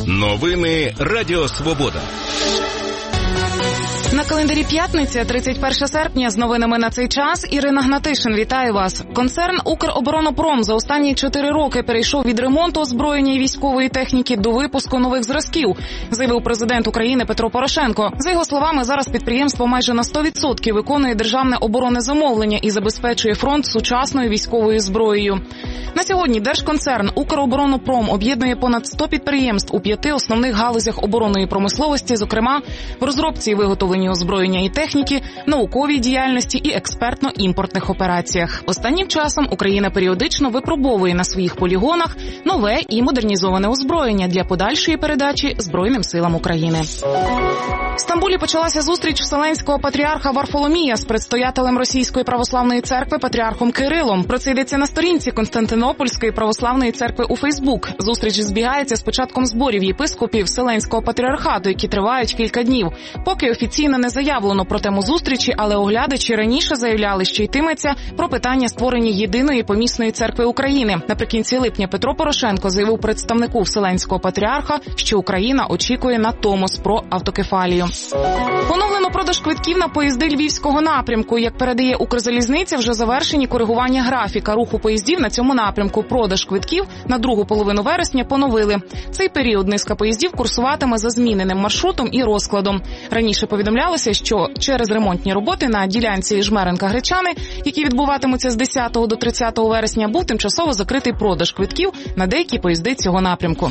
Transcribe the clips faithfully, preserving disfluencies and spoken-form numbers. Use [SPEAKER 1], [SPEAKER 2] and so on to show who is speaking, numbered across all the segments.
[SPEAKER 1] Новини Радіо Свобода.
[SPEAKER 2] На календарі п'ятниця, тридцять перше серпня, з новинами на цей час Ірина Гнатишин. Вітаю вас. Концерн «Укроборонпром» за останні чотири роки перейшов від ремонту озброєння і військової техніки до випуску нових зразків, заявив президент України Петро Порошенко. За його словами, зараз підприємство майже на сто відсотків виконує державне оборонне замовлення і забезпечує фронт сучасною військовою зброєю. На сьогодні держконцерн «Укроборонпром» об'єднує понад сто підприємств у п'яти основних галузях оборонної промисловості, зокрема в розробці і виготовленні озброєння і техніки, науковій діяльності і експертно-імпортних операціях. Останнім часом Україна періодично випробовує на своїх полігонах нове і модернізоване озброєння для подальшої передачі Збройним силам України. В Стамбулі почалася зустріч Вселенського патріарха Варфоломія з предстоятелем Російської православної церкви патріархом Кирилом. Про це йдеться на сторінці Константинопольської православної церкви у Фейсбук. Зустріч збігається з початком зборів єпископів Вселенського патріархату, які тривають кілька днів. Поки офіційно не заявлено про тему зустрічі, але оглядачі раніше заявляли, що йтиметься про питання створення єдиної помісної церкви України. Наприкінці липня Петро Порошенко заявив представнику Вселенського патріарха, що Україна очікує на Томос про автокефалію. Поновлено продаж квитків на поїзди Львівського напрямку. Як передає Укрзалізниця, вже завершені коригування графіка руху поїздів на цьому напрямку. Продаж квитків на другу половину вересня поновили. Цей період низка поїздів курсуватиме за зміненим маршрутом і розкладом. Раніше повідомлялося, що через ремонтні роботи на ділянці Жмеренка-Гречани, які відбуватимуться з десятого до тридцятого вересня, був тимчасово закритий продаж квитків на деякі поїзди цього напрямку.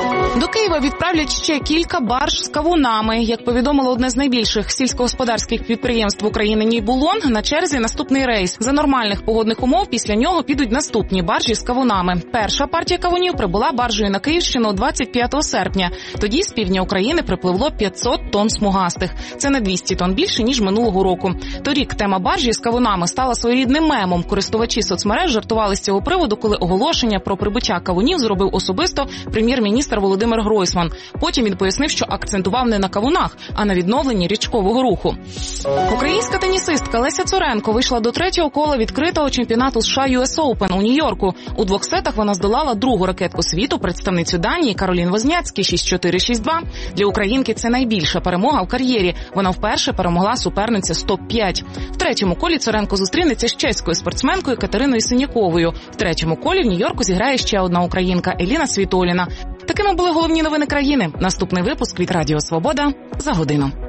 [SPEAKER 2] До Києва відправлять ще кілька барж з кавунами. Як повідомило одне з найбільших сільськогосподарських підприємств України «Нібулон», на черзі наступний рейс. За нормальних погодних умов після нього підуть наступні баржі з кавунами. Перша партія кавунів прибула баржею на Київщину двадцять п'ятого серпня. Тоді з півдня України припливло п'ятсот тонн смугастих. Це на двісті тонн більше, ніж минулого року. Торік тема баржі з кавунами стала своєрідним мемом. Користувачі соцмереж жартували з цього приводу, коли оголошення про прибуття кавунів зробив особисто прем'єр-міністр Володимир Гройсман. Потім він пояснив, що акцентував не на кавунах, а на відновленні річкового руху. Українська тенісистка Леся Цуренко вийшла до третього кола відкритого чемпіонату США ю ес Open у Нью-Йорку. У двох сетах вона здолала другу ракетку світу, представницю Данії Каролін Возняцькі шість чотири - шість два. Для українки це найбільша перемога в кар'єрі. Вона вперше перемогла суперниця з топ п'ять. В третьому колі Цуренко зустрінеться з чеською спортсменкою Катериною Синяковою. В третьому колі в Нью-Йорку зіграє ще одна українка Еліна Світоліна. Такими були головні новини країни. Наступний випуск від Радіо Свобода за годину.